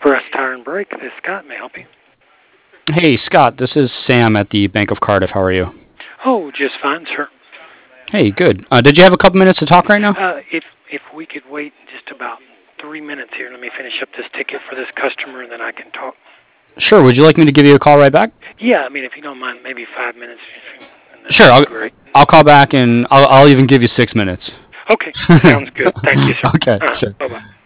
Express Tire and Brake. This is Scott. May I help you? Hey, Scott, this is Sam at the Bank of Cardiff. How are you? Oh, just fine, sir. Hey, good. Did you have a couple minutes to talk right now? If we could wait just about 3 minutes here, let me finish up this ticket for this customer, and then I can talk. Sure. Would you like me to give you a call right back? Yeah, I mean, if you don't mind, maybe 5 minutes. And Sure. that'd be great. I'll call back and I'll even give you 6 minutes. Okay, sounds good. Thank you, sir. Okay, sure. Bye-bye.